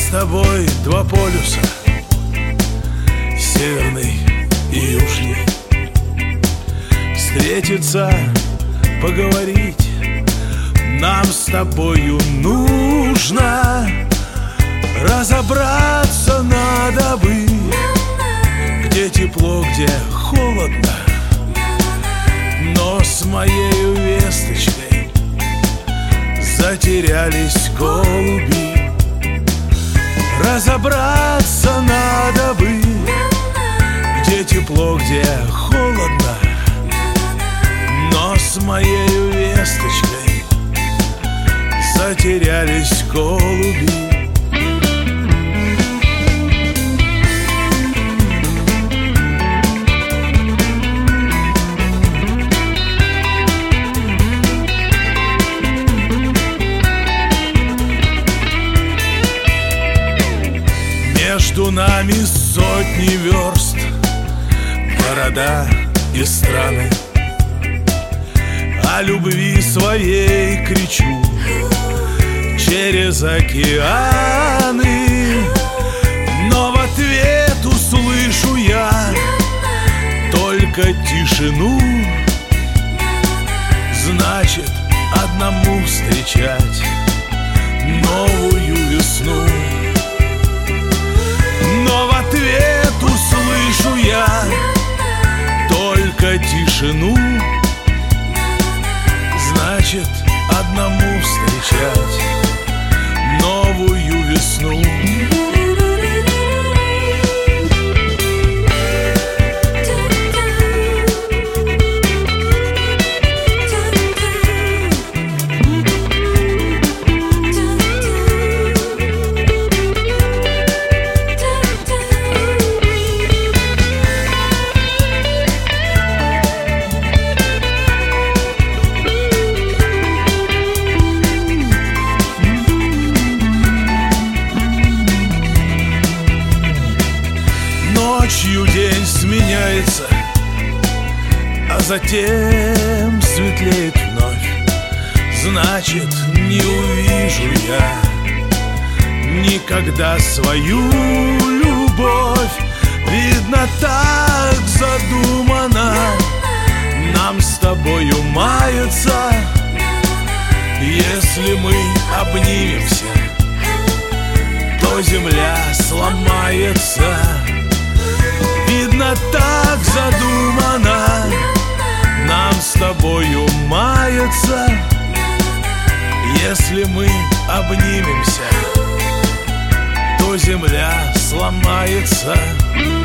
с тобой два полюса, северный и южный. Встретиться, поговорить нам с тобою нужно. Разобраться надо бы, где тепло, где холодно. Но с моею весточкой затерялись голуби. Разобраться надо бы, где тепло, где холодно. Но с моею весточкой затерялись голуби. Между нами сотни верст, города и страны. О любви своей кричу через океаны. Но в ответ услышу я только тишину. Значит, одному встречать новую весну. Но в ответ услышу я только тишину. Значит, одному встречать новую весну. Ночью день сменяется, а затем светлеет вновь. Значит, не увижу я никогда свою любовь. Видно, так задумано нам с тобою маяться. Если мы обнимемся, то земля сломается. Видно, так задумано нам с тобою маяться. Если мы обнимемся, то земля сломается.